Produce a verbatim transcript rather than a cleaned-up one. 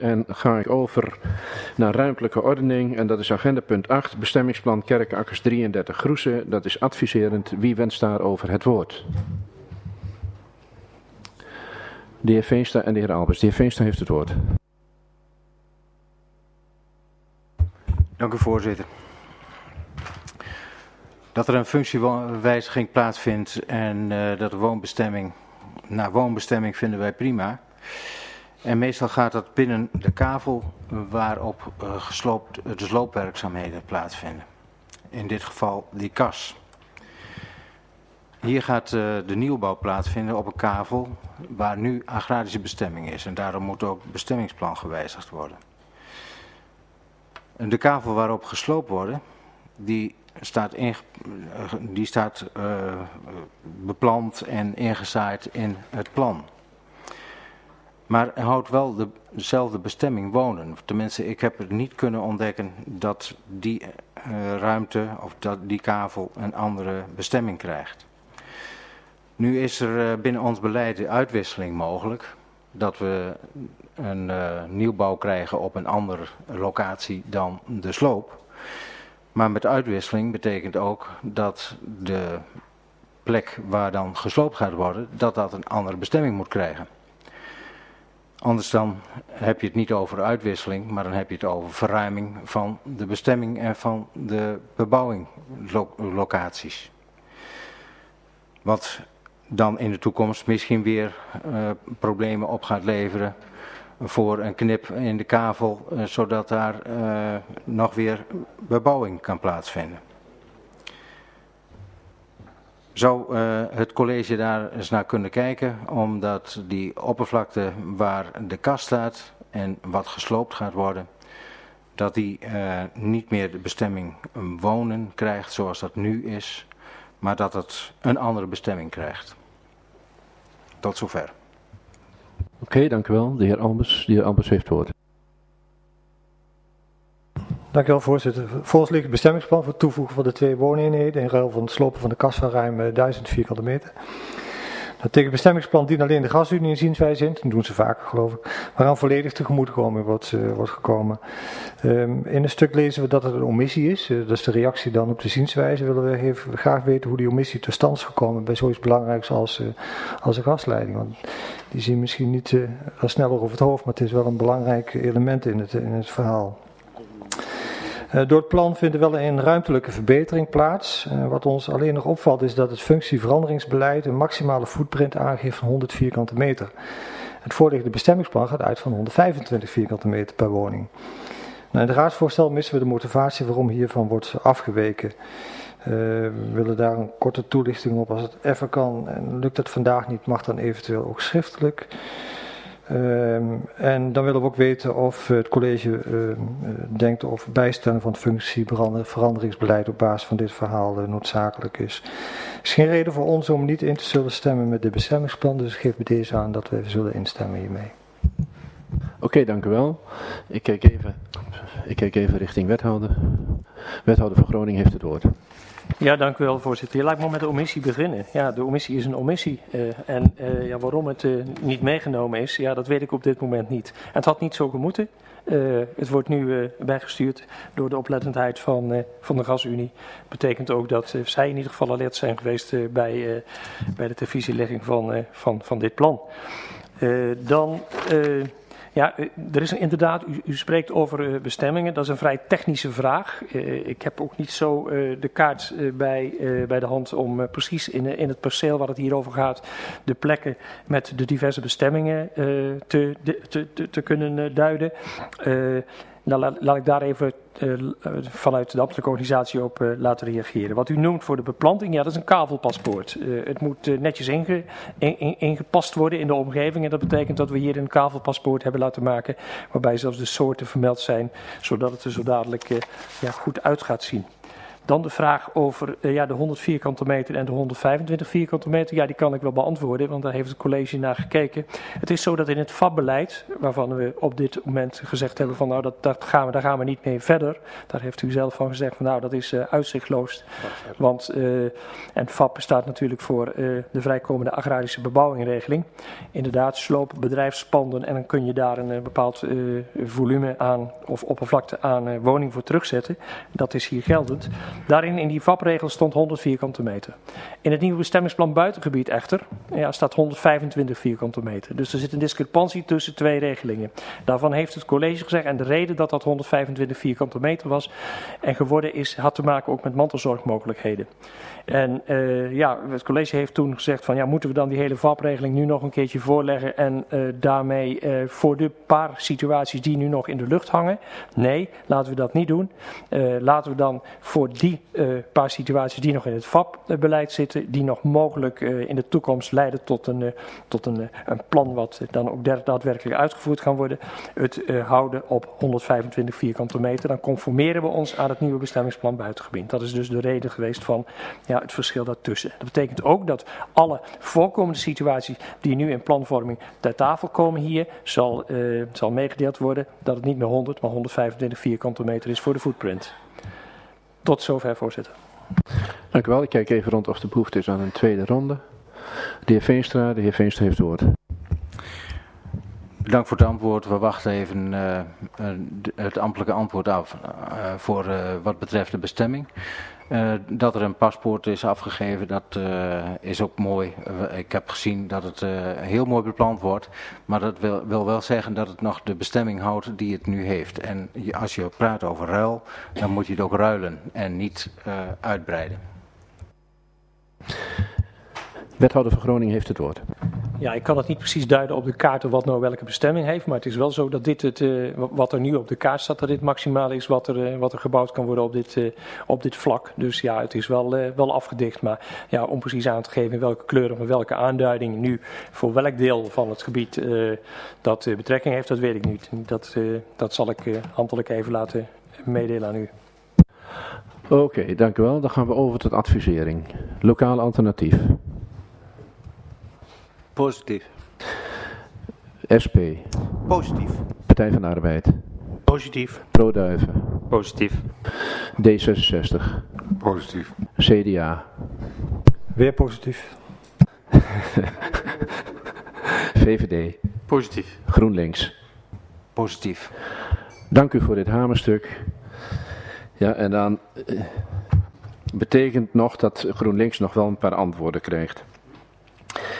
En ga ik over naar ruimtelijke ordening en dat is agenda punt acht, bestemmingsplan Kerkakkers drieëndertig Groese. Dat is adviserend. Wie wenst daarover het woord? De heer Veenstra en de heer Albers. De heer Veenstra heeft het woord. Dank u, voorzitter. Dat er een functiewijziging plaatsvindt en uh, dat de woonbestemming naar woonbestemming vinden wij prima. En meestal gaat dat binnen de kavel waarop uh, gesloopt, uh, de sloopwerkzaamheden plaatsvinden. In dit geval die kas. Hier gaat uh, de nieuwbouw plaatsvinden op een kavel waar nu agrarische bestemming is. En daarom moet ook het bestemmingsplan gewijzigd worden. En de kavel waarop gesloopt wordt, die staat, in, die staat uh, beplant en ingezaaid in het plan. Maar houdt wel de, dezelfde bestemming wonen. Tenminste, ik heb het niet kunnen ontdekken dat die uh, ruimte of dat die kavel een andere bestemming krijgt. Nu is er uh, binnen ons beleid de uitwisseling mogelijk. Dat we een uh, nieuwbouw krijgen op een andere locatie dan de sloop. Maar met uitwisseling betekent ook dat de plek waar dan gesloopt gaat worden, dat dat een andere bestemming moet krijgen. Anders dan heb je het niet over uitwisseling, maar dan heb je het over verruiming van de bestemming en van de bebouwinglocaties. Wat dan in de toekomst misschien weer uh, problemen op gaat leveren voor een knip in de kavel, uh, zodat daar uh, nog weer bebouwing kan plaatsvinden. Zou uh, het college daar eens naar kunnen kijken, omdat die oppervlakte waar de kas staat en wat gesloopt gaat worden, dat die uh, niet meer de bestemming wonen krijgt zoals dat nu is, maar dat het een andere bestemming krijgt. Tot zover. Oké, okay, dank u wel. De heer Albers, de heer Albers heeft het woord. Dank u wel, voorzitter. Volgens ligt het bestemmingsplan voor het toevoegen van de twee wooneenheden in ruil van het slopen van de kas van ruim duizend vierkante meter. Dat tegen het bestemmingsplan dient alleen de gasunie een zienswijze in, dat doen ze vaker geloof ik, waaraan volledig tegemoetkoming wordt, uh, wordt gekomen. Um, in een stuk lezen we dat het een omissie is, uh, dat is de reactie dan op de zienswijze. Willen we even graag weten hoe die omissie tot stand is gekomen bij zoiets belangrijks als, uh, als een gasleiding. Want die zien misschien niet uh, sneller over het hoofd, maar het is wel een belangrijk element in het, in het verhaal. Uh, door het plan vindt er wel een ruimtelijke verbetering plaats. Uh, wat ons alleen nog opvalt is dat het functieveranderingsbeleid een maximale footprint aangeeft van honderd vierkante meter. Het voorliggende bestemmingsplan gaat uit van honderdvijfentwintig vierkante meter per woning. Nou, in het raadsvoorstel missen we de motivatie waarom hiervan wordt afgeweken. Uh, we willen daar een korte toelichting op als het even kan. En lukt het vandaag niet, mag dan eventueel ook schriftelijk. Um, en dan willen we ook weten of het college uh, denkt of bijstellen van het functieveranderingsbeleid op basis van dit verhaal uh, noodzakelijk is. Er is geen reden voor ons om niet in te zullen stemmen met dit bestemmingsplan, dus ik geef bij deze aan dat we zullen instemmen hiermee. Oké, okay, dank u wel. Ik kijk even, ik kijk even richting wethouder. Wethouder van Groningen heeft het woord. Ja, dank u wel, voorzitter. Je laat me met de omissie beginnen. Ja, de omissie is een omissie. Uh, en uh, ja, waarom het uh, niet meegenomen is, ja, dat weet ik op dit moment niet. En het had niet zo gemoeten. Uh, het wordt nu uh, bijgestuurd door de oplettendheid van, uh, van de gasunie. Dat betekent ook dat uh, zij in ieder geval alert zijn geweest uh, bij, uh, bij de televisielegging van, uh, van, van dit plan. Uh, dan... Uh, Ja, er is een, inderdaad, u, u spreekt over uh, bestemmingen, dat is een vrij technische vraag. Uh, ik heb ook niet zo uh, de kaart uh, bij, uh, bij de hand om uh, precies in, uh, in het perceel waar het hier over gaat, de plekken met de diverse bestemmingen uh, te, de, te, te, te kunnen uh, duiden. Uh, nou, laat, laat ik daar even uh, vanuit de ambtelijke organisatie op uh, laten reageren. Wat u noemt voor de beplanting, ja, dat is een kavelpaspoort. Uh, het moet uh, netjes inge, in, in, ingepast worden in de omgeving. En dat betekent dat we hier een kavelpaspoort hebben laten maken, waarbij zelfs de soorten vermeld zijn, zodat het er zo dadelijk uh, ja, goed uit gaat zien. Dan de vraag over uh, ja, de honderd vierkante meter en de honderdvijfentwintig vierkante meter. Ja, die kan ik wel beantwoorden, want daar heeft het college naar gekeken. Het is zo dat in het V A B-beleid, waarvan we op dit moment gezegd hebben van nou, dat, dat gaan we, daar gaan we niet mee verder. Daar heeft u zelf van gezegd van nou, dat is uh, uitzichtloos. Want, uh, en V A B staat natuurlijk voor uh, de vrijkomende agrarische bebouwingregeling. Inderdaad, sloop, bedrijfspanden en dan kun je daar een uh, bepaald uh, volume aan of oppervlakte aan uh, woning voor terugzetten. Dat is hier geldend. Daarin in die V A B-regel stond honderd vierkante meter. In het nieuwe bestemmingsplan buitengebied echter ja, staat honderdvijfentwintig vierkante meter. Dus er zit een discrepantie tussen twee regelingen. Daarvan heeft het college gezegd en de reden dat dat honderdvijfentwintig vierkante meter was en geworden is, had te maken ook met mantelzorgmogelijkheden. En uh, ja, het college heeft toen gezegd van ja, moeten we dan die hele V A B-regeling nu nog een keertje voorleggen en uh, daarmee uh, voor de paar situaties die nu nog in de lucht hangen? Nee, laten we dat niet doen. Uh, laten we dan voor die uh, paar situaties die nog in het V A B-beleid zitten, die nog mogelijk uh, in de toekomst leiden tot een, uh, tot een, uh, een plan wat dan ook daadwerkelijk uitgevoerd kan worden, het uh, houden op honderdvijfentwintig vierkante meter. Dan conformeren we ons aan het nieuwe bestemmingsplan buitengebied. Dat is dus de reden geweest van ja, het verschil daartussen. Dat betekent ook dat alle voorkomende situaties die nu in planvorming ter tafel komen hier, zal, uh, zal meegedeeld worden dat het niet meer honderd, maar honderdvijfentwintig vierkante meter is voor de footprint. Tot zover, voorzitter. Dank u wel. Ik kijk even rond of de behoefte is aan een tweede ronde. De heer Veenstra, de heer Veenstra heeft het woord. Bedankt voor het antwoord. We wachten even uh, het ambtelijke antwoord af uh, voor uh, wat betreft de bestemming. Uh, dat er een paspoort is afgegeven, dat uh, is ook mooi. Uh, ik heb gezien dat het uh, heel mooi bepland wordt, maar dat wil, wil wel zeggen dat het nog de bestemming houdt die het nu heeft. En als je praat over ruil, dan moet je het ook ruilen en niet uh, uitbreiden. Wethouder van Groningen heeft het woord. Ja, ik kan het niet precies duiden op de kaart wat nou welke bestemming heeft, maar het is wel zo dat dit het, uh, wat er nu op de kaart staat, dat dit maximaal is wat er, uh, wat er gebouwd kan worden op dit, uh, op dit vlak. Dus ja, het is wel, uh, wel afgedicht, maar ja, om precies aan te geven in welke kleur of met welke aanduiding nu voor welk deel van het gebied uh, dat uh, betrekking heeft, dat weet ik niet. Dat, uh, dat zal ik uh, ambtelijk even laten meedelen aan u. Oké, okay, dank u wel. Dan gaan we over tot advisering. Lokaal alternatief. Positief. S P. Positief. Partij van de Arbeid. Positief. Pro-Duiven. Positief. D zesenzestig. Positief. C D A. Weer positief. V V D. Positief. GroenLinks. Positief. Dank u voor dit hamerstuk. Ja, en dan uh, betekent nog dat GroenLinks nog wel een paar antwoorden krijgt.